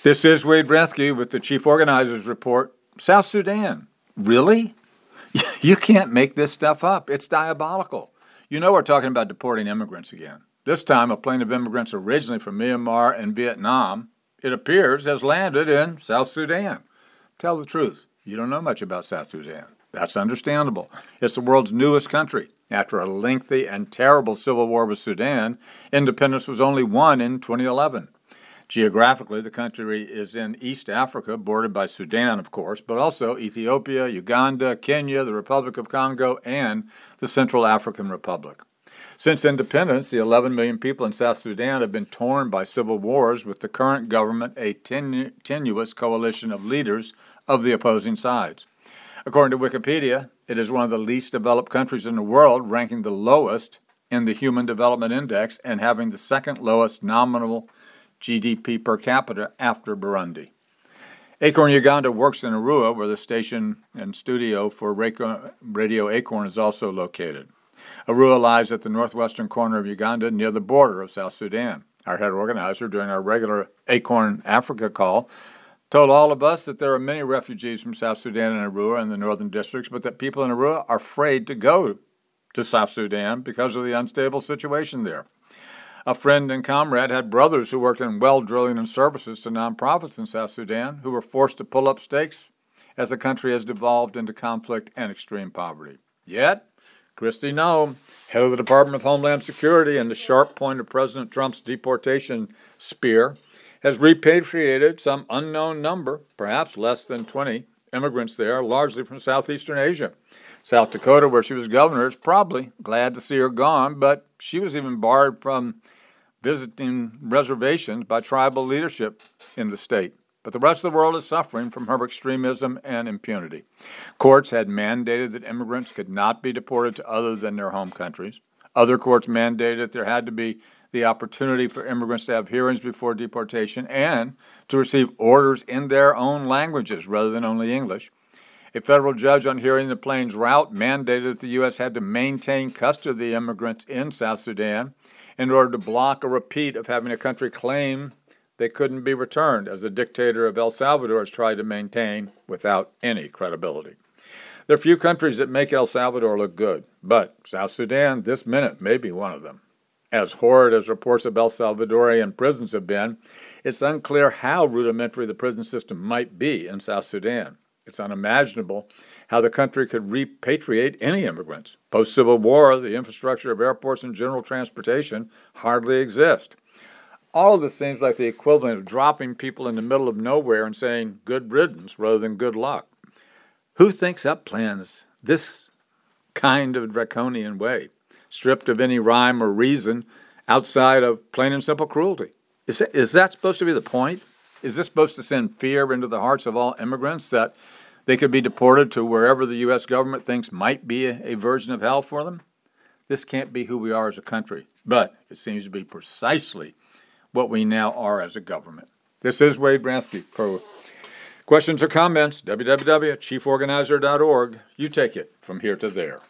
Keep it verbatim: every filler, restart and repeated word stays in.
This is Wade Brethke with the Chief Organizers Report. South Sudan. Really? You can't make this stuff up. It's diabolical. You know we're talking about deporting immigrants again. This time, a plane of immigrants originally from Myanmar and Vietnam, it appears, has landed in South Sudan. Tell the truth. You don't know much about South Sudan. That's understandable. It's the world's newest country. After a lengthy and terrible civil war with Sudan, independence was only won in twenty eleven. Geographically, the country is in East Africa, bordered by Sudan, of course, but also Ethiopia, Uganda, Kenya, the Republic of Congo, and the Central African Republic. Since independence, the eleven million people in South Sudan have been torn by civil wars, with the current government a tenu- tenuous coalition of leaders of the opposing sides. According to Wikipedia, it is one of the least developed countries in the world, ranking the lowest in the Human Development Index and having the second lowest nominal G D P per capita after Burundi. Acorn Uganda works in Arua, where the station and studio for Radio Acorn is also located. Arua lies at the northwestern corner of Uganda, near the border of South Sudan. Our head organizer, during our regular Acorn Africa call, told all of us that there are many refugees from South Sudan and Arua and the northern districts, but that people in Arua are afraid to go to South Sudan because of the unstable situation there. A friend and comrade had brothers who worked in well drilling and services to nonprofits in South Sudan who were forced to pull up stakes as the country has devolved into conflict and extreme poverty. Yet, Kristi Noem, head of the Department of Homeland Security and the sharp point of President Trump's deportation spear, has repatriated some unknown number, perhaps less than twenty, immigrants there, largely from Southeastern Asia. South Dakota, where she was governor, is probably glad to see her gone, but she was even barred from visiting reservations by tribal leadership in the state. But the rest of the world is suffering from her extremism and impunity. Courts had mandated that immigrants could not be deported to other than their home countries. Other courts mandated that there had to be the opportunity for immigrants to have hearings before deportation and to receive orders in their own languages rather than only English. A federal judge on hearing the plane's route mandated that the U S had to maintain custody of the immigrants in South Sudan in order to block a repeat of having a country claim they couldn't be returned, as the dictator of El Salvador has tried to maintain without any credibility. There are few countries that make El Salvador look good, but South Sudan this minute may be one of them. As horrid as reports of El Salvadorian prisons have been, it's unclear how rudimentary the prison system might be in South Sudan. It's unimaginable how the country could repatriate any immigrants. Post-Civil War, the infrastructure of airports and general transportation hardly exist. All of this seems like the equivalent of dropping people in the middle of nowhere and saying good riddance rather than good luck. Who thinks up plans this kind of draconian way, stripped of any rhyme or reason outside of plain and simple cruelty? Is that, is that supposed to be the point? Is this supposed to send fear into the hearts of all immigrants that they could be deported to wherever the U S government thinks might be a, a version of hell for them? This can't be who we are as a country, but it seems to be precisely what we now are as a government. This is Wade Brethke. For questions or comments, w w w dot chief organizer dot org. You take it from here to there.